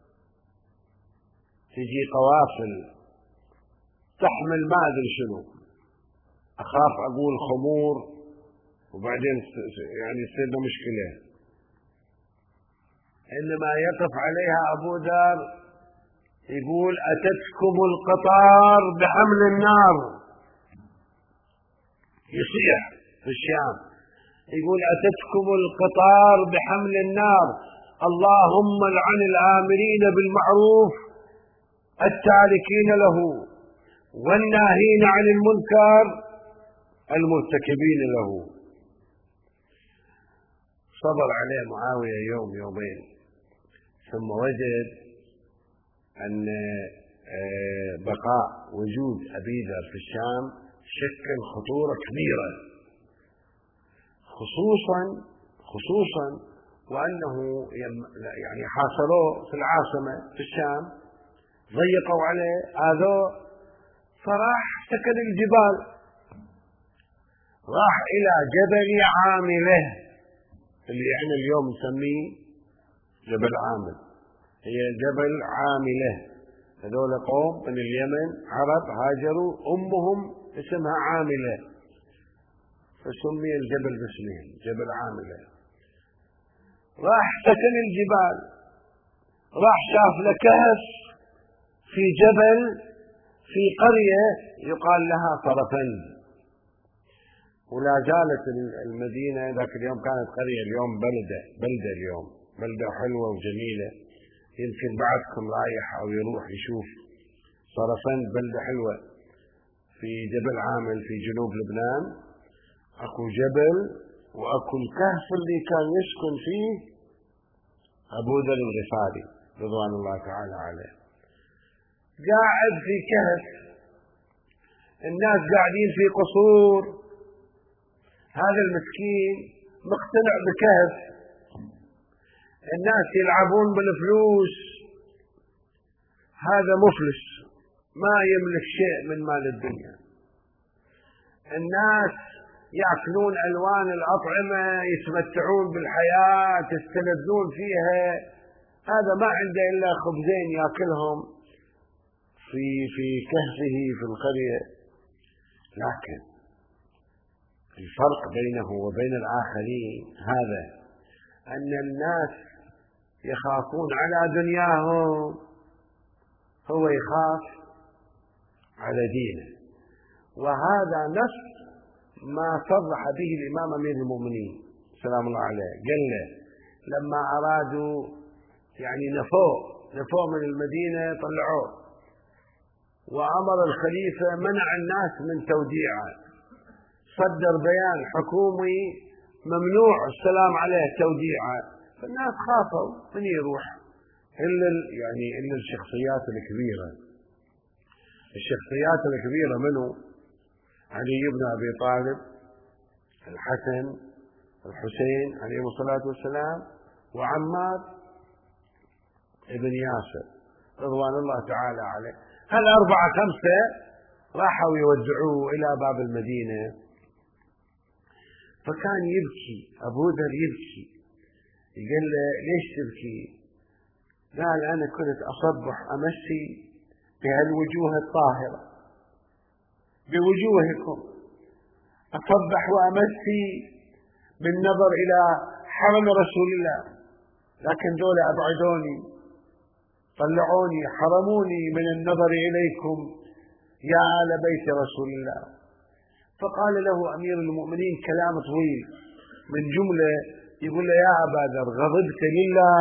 تجي قوافل تحمل ما أدري شنو، أخاف أقول خمور وبعدين يعني تصير مشكلة، إنما يقف عليها أبو ذر يقول أتتكم القطار بحمل النار، يصيح في الشام يقول أتتكم القطار بحمل النار، اللهم لعن الآمرين بالمعروف التاركين له والناهين عن المنكر المرتكبين له. صبر عليه معاوية يوم يومين، ثم وجد أن بقاء وجود أبي ذر في الشام شكل خطورة كبيرة، خصوصا وأنه يعني حاصروه في العاصمة في الشام، ضيقوا عليه آذوه، فراح سكن الجبال، راح إلى جبل عامله اللي احنا اليوم نسميه جبل عامل، هي جبل عامله، هذول قوم من اليمن عرب هاجروا، أمهم اسمها عامله فسمي الجبل باسمهم جبل عامله. راح سكن الجبال، راح شاف له كهف في جبل في قرية يقال لها طرفند، ولا زالت المدينة ذاك اليوم كانت قرية، اليوم بلدة اليوم بلدة حلوة وجميلة، يمكن بعضكم رايح أو يروح يشوف طرفند بلدة حلوة في جبل عامل في جنوب لبنان، أكو جبل وأكو الكهف اللي كان يسكن فيه أبو ذر الغفاري رضوان الله تعالى عليه، قاعد في كهف، الناس قاعدين في قصور، هذا المسكين مقتنع بكهف، الناس يلعبون بالفلوس، هذا مفلس ما يملك شيء من مال الدنيا، الناس يأكلون ألوان الأطعمة، يتمتعون بالحياة، يستلذون فيها، هذا ما عنده إلا خبزين يأكلهم في كهفه في القرية. لكن الفرق بينه وبين الآخرين هذا أن الناس يخافون على دنياهم، هو يخاف على دينه، وهذا نص ما صرح به الإمام أمير المؤمنين سلام الله عليه. قال له لما أرادوا يعني نفوه من المدينة طلعوه، وأمر الخليفة منع الناس من توديعه، صدر بيان حكومي ممنوع السلام عليه توديعه، فالناس خافوا من يروح إلا الشخصيات الكبيرة. الشخصيات الكبيرة منه علي بن أبي طالب، الحسن، الحسين عليهم الصلاة والسلام، وعمار ابن ياسر رضوان الله تعالى عليه. هالأربعة خمسة راحوا يودعوه إلى باب المدينة، فكان يبكي أبو ذر يبكي. يقول له ليش تبكي؟ قال أنا كنت أصبح أمسي بهالوجوه الطاهرة، بوجوهكم أصبح وأمسي بالنظر إلى حرم رسول الله، لكن دول أبعدوني، طلعوني، حرموني من النظر إليكم يا آل بيت رسول الله. فقال له أمير المؤمنين كلام طويل، من جملة يقول له يا أبا ذر غضبت لله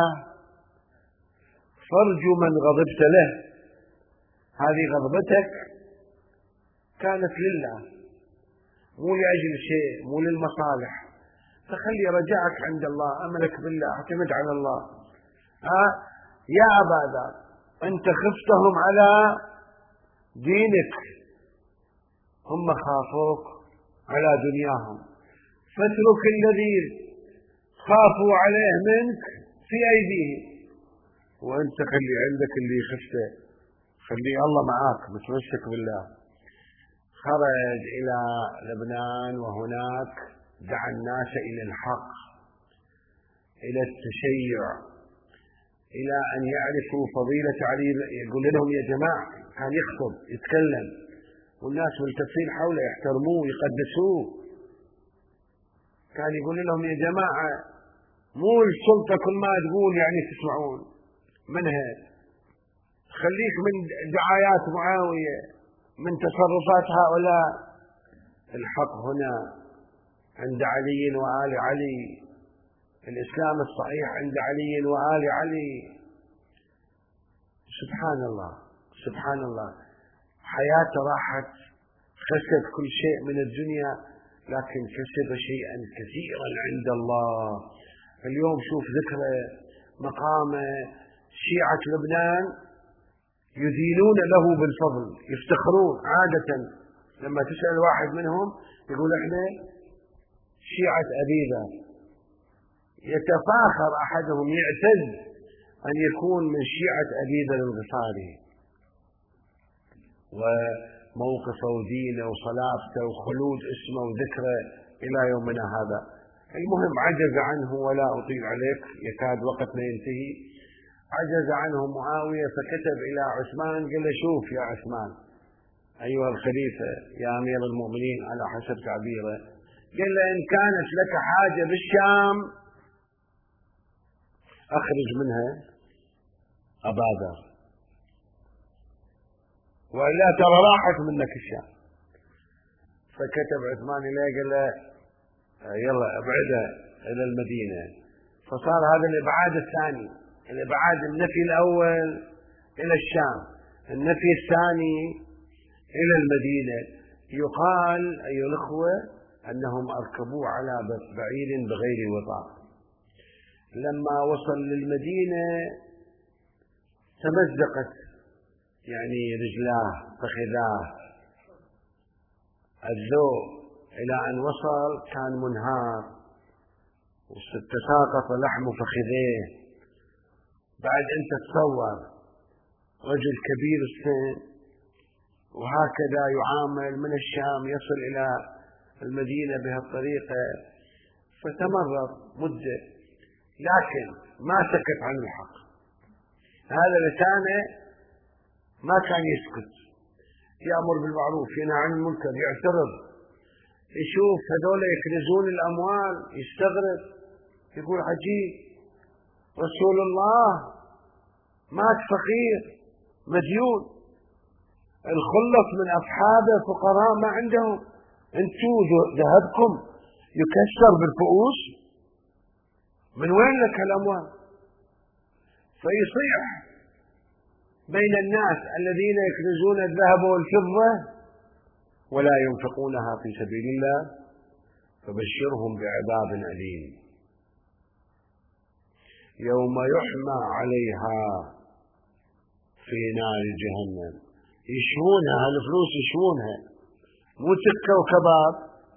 فارجو من غضبت له، هذه غضبتك كانت لله مو لأجل شيء، مو للمصالح، فخلي رجعك عند الله، أملك بالله، اعتمد على الله. يا أبا ذر أنت خفتهم على دينك، هم خافوك على دنياهم، فاترك الذي خافوا عليه منك في أيديهم، وأنت خلي عندك اللي خفته، خلي الله معاك، متمسك بالله. خرج إلى لبنان، وهناك دعا الناس إلى الحق، إلى التشيع، إلى أن يعرفوا فضيلة علي. يقول لهم يا جماعة، كان يخطب يتكلم والناس ملتفين حوله يحترموه يقدسوه، كان يقول لهم يا جماعة مو السلطة كل ما تقول يعني تسمعون منها، خليك من دعايات معاوية، من تصرفات هؤلاء، الحق هنا عند علي وآل علي، الإسلام الصحيح عند علي وآل علي. سبحان الله سبحان الله، حياته راحت، خسر كل شيء من الدنيا، لكن كسب شيئا كثيرا عند الله. اليوم شوف ذكرى مقامه، شيعة لبنان يدينون له بالفضل، يفتخرون. عادة لما تسأل واحد منهم يقول احنا شيعة أبي ذر، يتفاخر أحدهم يعتز أن يكون من شيعة أبي ذر الغفاري، وموقفه ودينه وصلافته وخلود اسمه وذكره إلى يومنا هذا. المهم عجز عنه، ولا أطيل عليك يكاد وقتنا ينتهي، عجز عنه معاوية، فكتب إلى عثمان قال له شوف يا عثمان أيها الخليفة يا أمير المؤمنين على حسب تعبيره، قال له إن كانت لك حاجة بالشام أخرج منها أبا ذر، وإلا ترى راحت منك الشام. فكتب عثمان إليه قال له يلا ابعده إلى المدينة. فصار هذا الإبعاد الثاني، الإبعاد النفي الأول إلى الشام، النفي الثاني إلى المدينة. يقال أيها الأخوة أنهم أركبوه على بعير بغير وطاء، لما وصل للمدينة تمزقت يعني رجلاه فخذاه، الذوق إلى أن وصل كان منهار، وتساقط لحم فخذيه. بعد أنت تصور رجل كبير السن وهكذا يعامل من الشام يصل إلى المدينة بهالطريقة، فتمرض مدة، لكن ما سكت عن الحق. هذا لسانه ما كان يسكت، يأمر بالمعروف ينهى عن المنكر، يعترض، يشوف هذول يكنزون الأموال يستغرب، يقول عجيب رسول الله مات فقير مديون، الخلص من أصحابه فقراء ما عندهم، انتو ذهبكم يكسر بالفؤوس، من وين لك هالأموال؟ فيصيح بين الناس الذين يكنزون الذهب والفضة ولا ينفقونها في سبيل الله فبشرهم بعذاب أليم يوم يحمى عليها في نار جهنم. يشوونها الفلوس، يشوونها مو سكة وكباب،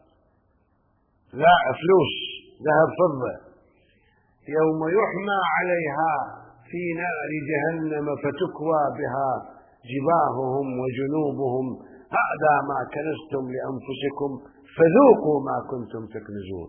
لا فلوس ذهب فضة. يوم يحمى عليها في نار جهنم فتكوى بها جباههم وجنوبهم هذا ما كنزتم لأنفسكم فذوقوا ما كنتم تكنزون.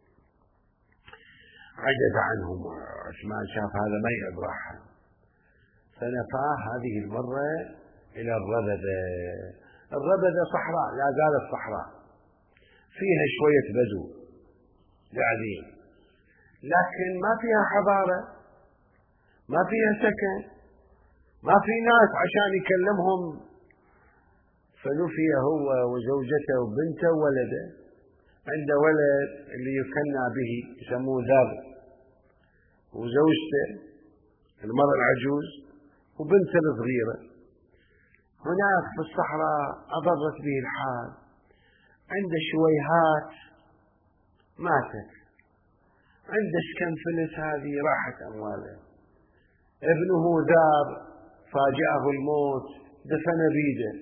عجز عنهم عثمان، شاف هذا ما يبرح فنفاه هذه المرة إلى الربذة. الربذة صحراء، لا زالت صحراء فيها شوية بدو قاعدين، لكن ما فيها حضارة، ما فيها سكن، ما في ناس عشان يكلمهم. فنفي هو وزوجته وبنته وولده. عنده ولد اللي يكنى به يسموه ذر، وزوجته المرأة العجوز وبنته الصغيرة. هناك في الصحراء أضرت به الحال، عنده شويهات ماتت، عنده كم فلس هذه راحت أمواله. ابنه ذار فاجأه الموت دفن بيده.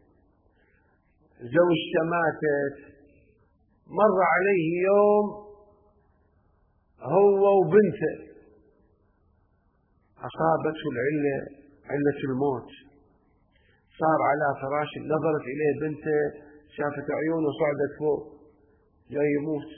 زوجته ماتت، مر عليه يوم هو وبنته أصابته العلة، علة الموت. صار على فراش، نظرت إليه بنته شافت عيونه صعدت فوق جاي يموت،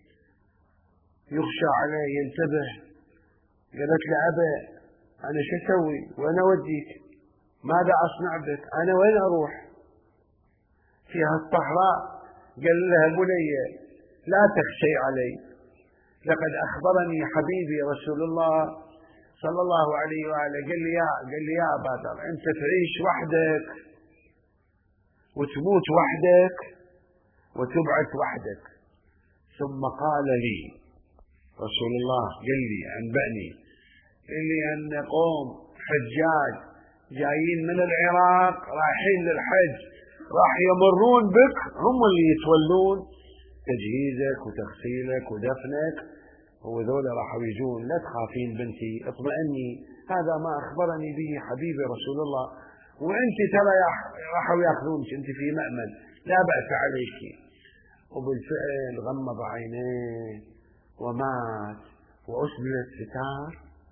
يخشى عليه ينتبه. قالت له أبا أنا شو أسوي؟ وين أوديك؟ ماذا أصنع بك؟ أنا وين أروح في هالصحراء؟ قال لها بنية لا تخشي علي، لقد أخبرني حبيبي رسول الله صلى الله عليه وآله قال لي يا أبا ذر أنت تعيش وحدك وتموت وحدك وتبعث وحدك. ثم قال لي رسول الله قال لي أنبأني قال لي أن قوم حجاج جايين من العراق رايحين للحج راح يمرون بك، هم اللي يتولون تجهيزك وتغسيلك ودفنك، وذولا راح يجون. لا تخافين بنتي، اطمئني، هذا ما أخبرني به حبيبي رسول الله، وأنت ترى راحوا يأخذونك، أنت في مأمن لا بأس عليك. وبالفعل غمض عينيه ومات وأسبلت ستار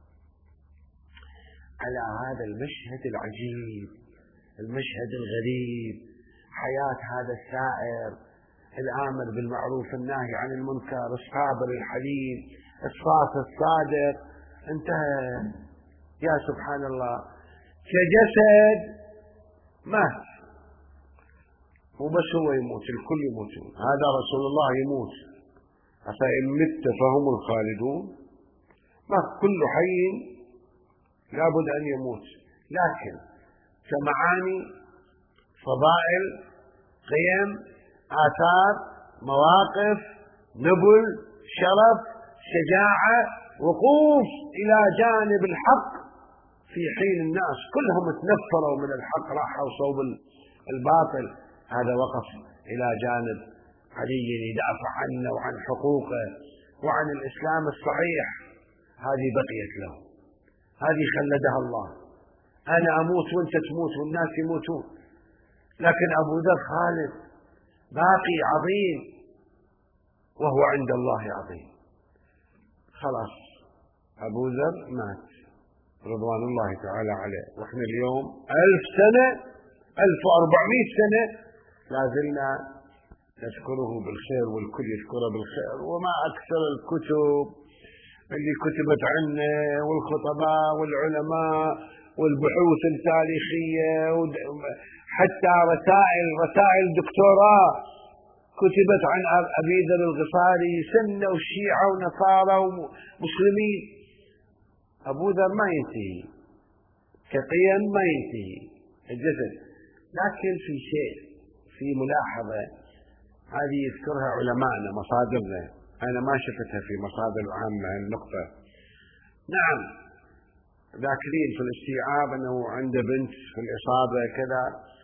على هذا المشهد العجيب، المشهد الغريب، حياة هذا السائر الآمر بالمعروف الناهي عن المنكر الصابر الحليم الصافي الصادق. انتهى. يا سبحان الله، كجسد مات، وبس هو يموت، الكل يموتون. هذا رسول الله يموت، أفإن مت فهم الخالدون. ما كل حي لابد أن يموت، لكن كمعاني فضائل قيم آثار مواقف نبل شرف شجاعة وقوف إلى جانب الحق في حين الناس كلهم تنفروا من الحق راحوا صوب الباطل، هذا وقف إلى جانب علي يدافع عنه وعن حقوقه وعن الإسلام الصحيح. هذه بقيت له، هذه خلدها الله. أنا أموت وأنت تموت والناس يموتون، لكن أبو ذر خالد باقي عظيم وهو عند الله عظيم. خلاص أبو ذر مات رضوان الله تعالى عليه، وإحنا اليوم 1000 سنة 1400 سنة لازلنا نذكره بالخير والكل يذكره بالخير. وما أكثر الكتب اللي كتبت عنه والخطباء والعلماء والبحوث التاريخية، حتى رسائل دكتوراه كتبت عن أبي ذر الغفاري، سنة وشيعة ونصارى ومسلمين. أبو ذر ما ينتهي كقيم، ما ينتهي الجسد، لكن في شيء، في ملاحظة هذه يذكرها علماءنا مصادرنا، أنا ما شفتها في مصادر عامة النقطة. نعم ذاكرين في الاستيعاب أنه عنده بنت في الإصابة كذا،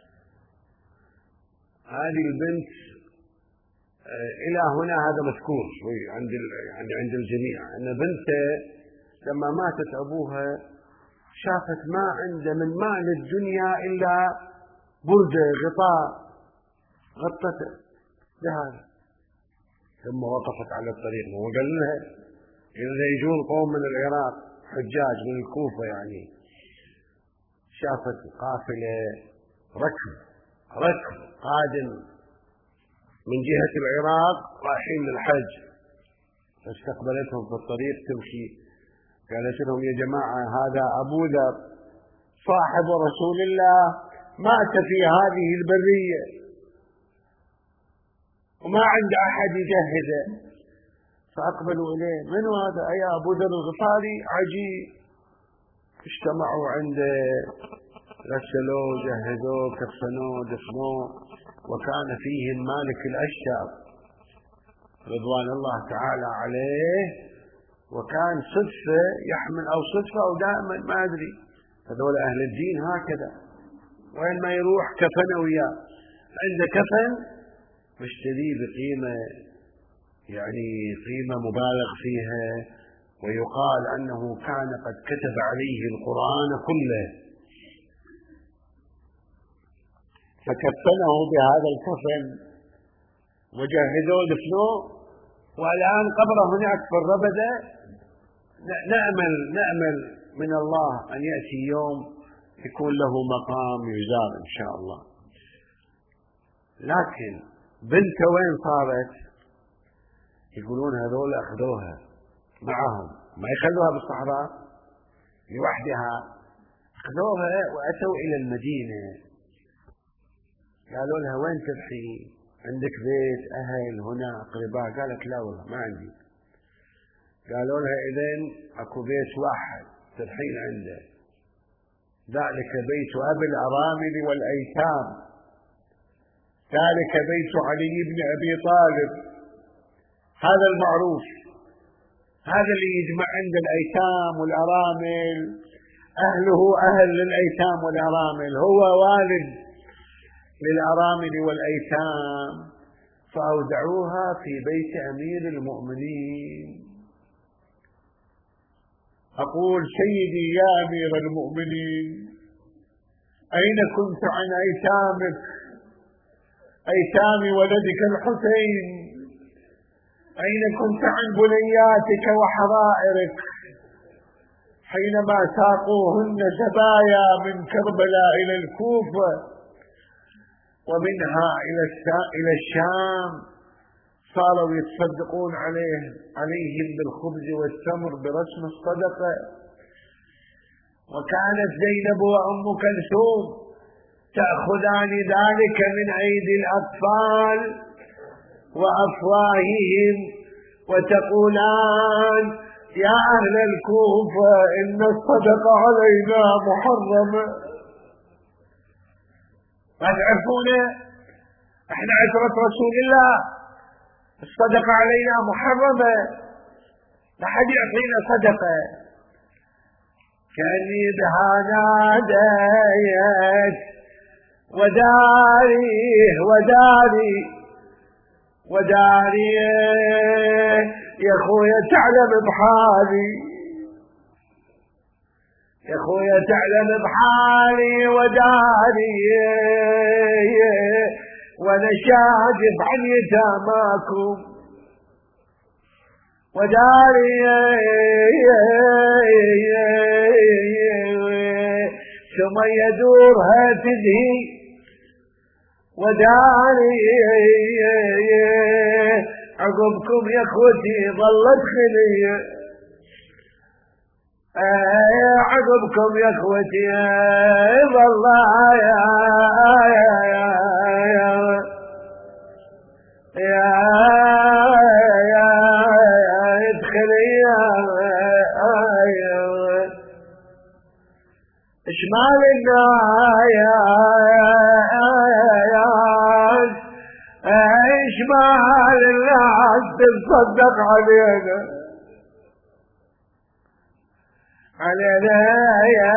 هذه البنت إلى هنا هذا مذكور عند الجميع أن بنته لما ماتت أبوها شافت ما عنده من مال الدنيا إلا بردة غطاء غطته لهذا، ثم وقفت على الطريق وقال لها إذا يجون قوم من العراق حجاج من الكوفة، يعني شافت قافلة ركب قادم من جهة العراق رايحين للحج، فاستقبلتهم في الطريق تمشي، قالت لهم يا جماعة هذا أبو ذر صاحب رسول الله مات في هذه البرية وما عند أحد يجهزه. فأقبلوا إليه، من هذا؟ أي أبو ذر الغفاري. عجيب، اجتمعوا عنده، غسلوه جهزوه كفنوه دفنوه، وكان فيهم مالك الأشتر رضوان الله تعالى عليه، وكان صدفة يحمل أو صدفة أو دائما ما أدري، هذول أهل الدين هكذا وين ما يروح كفن وياه، عنده كفن مشتري بقيمة يعني قيمة مبالغ فيها، ويقال أنه كان قد كتب عليه القرآن كله، فكفنه بهذا الكفن وجهزوه دفنوه، والآن قبره هناك في الربدة. نأمل من الله أن يأتي يوم يكون له مقام يزار إن شاء الله. لكن بنته وين صارت؟ يقولون هذول أخذوها معهم، ما يخلوها بالصحراء لوحدها، أخذوها وأتوا إلى المدينة، قالوا لها وين تبحي؟ عندك بيت أهل هنا أقرباء؟ قالت لا والله ما عندي. قالوا لها إذن أكو بيت واحد تبحين عنده، ذلك بيت أبي الأرامل والأيتام، ذلك بيت علي بن أبي طالب، هذا المعروف، هذا اللي يجمع عند الأيتام والأرامل، أهله أهل للأيتام والأرامل، هو والد للأرامل والأيتام. فأودعوها في بيت أمير المؤمنين. أقول سيدي يا أمير المؤمنين، أين كنت عن أيتامك، أيتام ولدك الحسين؟ أين كنت عن بنياتك وحرائرك حينما ساقوهن سبايا من كربلاء إلى الكوفة ومنها إلى الشام، صاروا يتصدقون عليهم بالخبز والتمر برسم الصدقة. وكانت زينب وأم كلثوم تأخذان ذلك من أيدي الأطفال وأفواههم وتقولان يا أهل الكوفة إن الصدقة علينا محرمة. ما تعرفونه؟ احنا عشرة رسول الله، الصدقة علينا محرمة، لا حد يعطينا صدقة. كأني بها ناديت وداري يا خويا تعلم بحالي، يا خويا تعلم بحالي وداري، وانا شاجب عن يتاماكم وداري، ثم يدورها تدهي وداري، عقبكم يا اخوتي ظلت خليه، عقبكم يا اخوتي ظل ادخل ايش مال الناس ايش مال الناس تتصدق علينا يا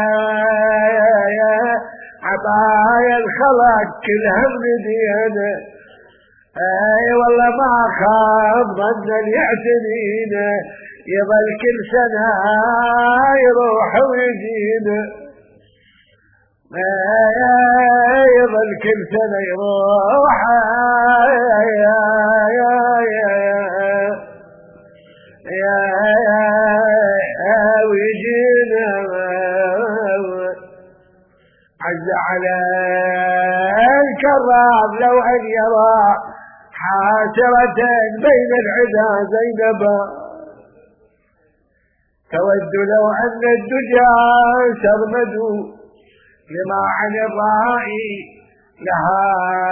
عبايا الخلق كلها بندينا اي والله ما خاب ظن يعتنينا يظل كل سنة يروح ويجينا يظل كل سنة يروح ويجينا عز على الكرام لو أن يرى حاسرة بين العدا زينبا تود لو أن الدجى سرمدوا لما عن الرائي لها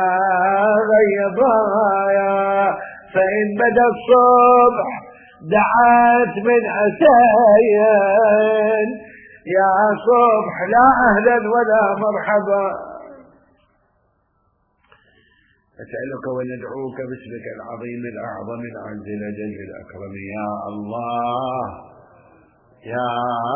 غيضايا فإن بدا الصبح دعات من عساين يا صبح لا أهلا ولا مرحبا أسألك وندعوك باسمك العظيم الأعظم الأعز الأجل الأكرم يا الله يا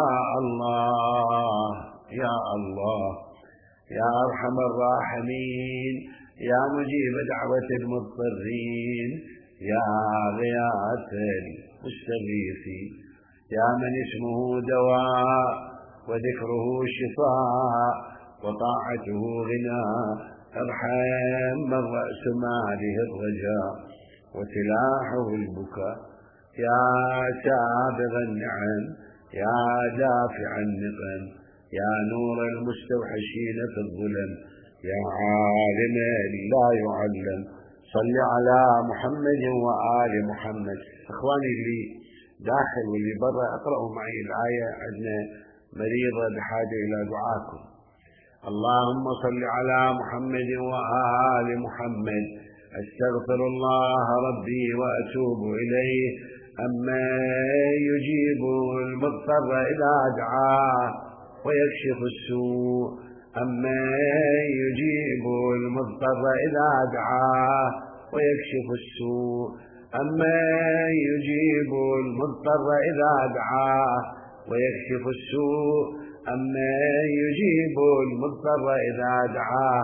الله يا الله يا أرحم الراحمين يا مجيب دعوة المضطرين يا غياث المستغيثين يا من اسمه دواء وذكره شفاء وطاعته غناء ارحم من رأس ماله الرجاء وسلاحه البكاء يا سابغ النعم يا دافع النقم يا نور المستوحشين في الظلم يا عالم لا يعلم صل على محمد وآل محمد. اخواني اللي داخل واللي برا اقرأوا معي الآية، عندنا مريضة بحاجة إلى دعاكم. اللهم صل على محمد وآل محمد استغفر الله ربي وأتوب إليه أما يجيب المضطر إذا دعاه ويكشف السوء أما يجيب المضطر إذا دعاه ويكشف السوء أما يجيب المضطر إذا دعاه ويكشف السوء أما يجيب المضطر إذا دعاه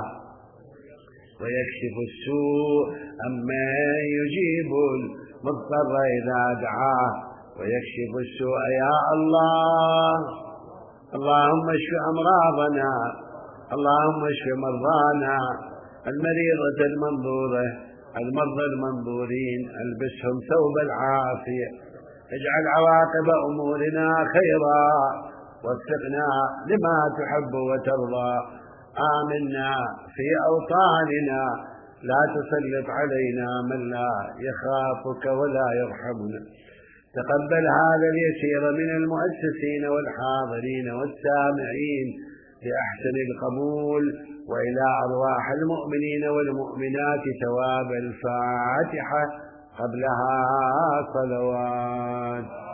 ويكشف السوء أما يجيب المضطر إذا دعاه ويكشف السوء يا الله. اللهم اشف أمراضنا، اللهم اشف مرضانا، المريضة المنظورة، المرضى المنظورين، البسهم ثوب العافية، اجعل عواقب أمورنا خيرا، وفقنا لما تحب وترضى، آمنا في أوطاننا، لا تسلط علينا من لا يخافك ولا يرحمنا. تقبل هذا اليسير من المؤسسين والحاضرين والسامعين بأحسن القبول، وإلى أرواح المؤمنين والمؤمنات ثواب الفاتحة قبلها صلوات.